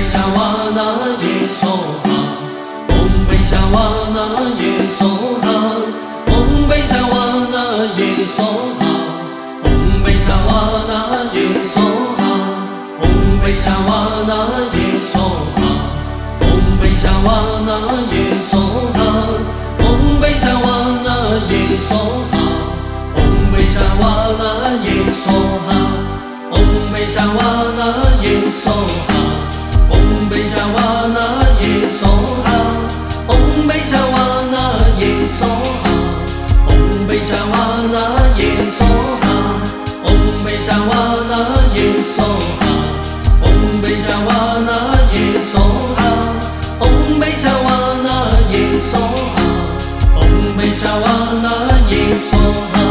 沙瓦那耶梭哈，嗡贝沙瓦那耶梭哈，嗡贝沙瓦那耶梭哈，嗡贝沙瓦那耶梭哈，嗡贝沙瓦那耶梭哈，嗡贝沙瓦那耶梭哈，嗡贝沙瓦那耶梭哈，嗡贝沙瓦那耶梭哈，嗡贝沙瓦那耶梭哈。嗡贝沙瓦那耶梭哈，嗡贝沙瓦那耶梭哈，嗡贝沙瓦那耶梭哈，嗡贝沙瓦那耶梭哈，嗡贝沙瓦那耶梭哈，嗡贝沙瓦那耶梭哈，嗡贝沙瓦那耶梭哈。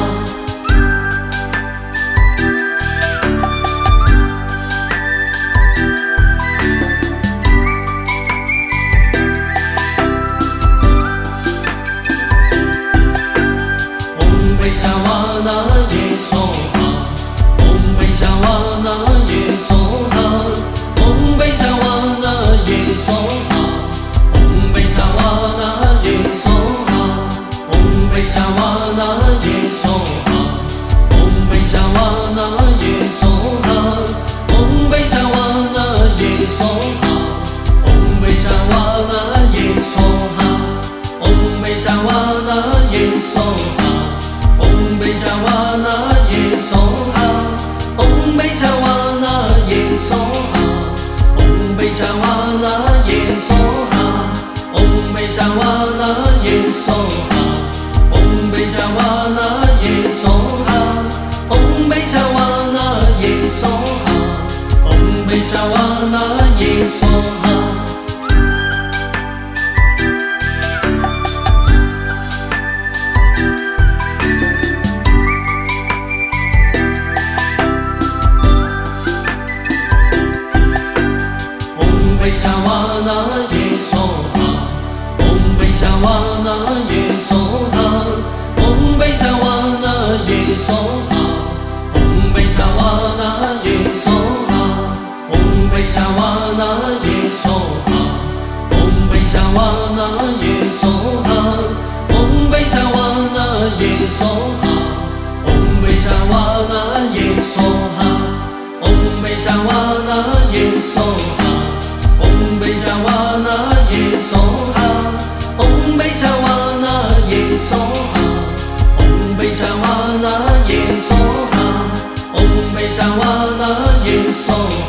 嗡贝沙瓦那耶梭哈，嗡贝沙瓦那耶梭哈，嗡贝沙瓦那耶梭哈，嗡贝沙瓦那耶梭哈，嗡贝沙瓦那耶梭哈，嗡贝沙瓦那耶梭哈，嗡贝沙瓦那耶梭哈，嗡贝沙瓦那耶梭哈，嗡贝沙瓦那耶梭哈。嗡贝沙瓦那耶梭哈，嗡贝沙瓦那耶梭哈，嗡贝沙瓦那耶梭哈，嗡贝沙瓦那耶梭哈，嗡贝沙瓦那耶梭哈，嗡贝沙瓦那耶梭哈，嗡贝沙瓦那耶梭哈。嗡贝沙瓦那耶梭哈，嗡贝沙瓦那耶梭哈，嗡贝沙瓦那耶梭哈，嗡贝沙瓦那耶梭哈，嗡贝沙瓦那耶梭哈，嗡贝沙瓦那耶梭哈，嗡贝沙瓦那耶梭哈，嗡贝沙瓦那耶梭哈，嗡贝沙瓦那耶梭哈。嗡贝沙瓦那耶梭哈，嗡贝沙瓦那耶梭哈，嗡贝沙瓦那耶梭哈，嗡贝沙瓦那耶梭哈。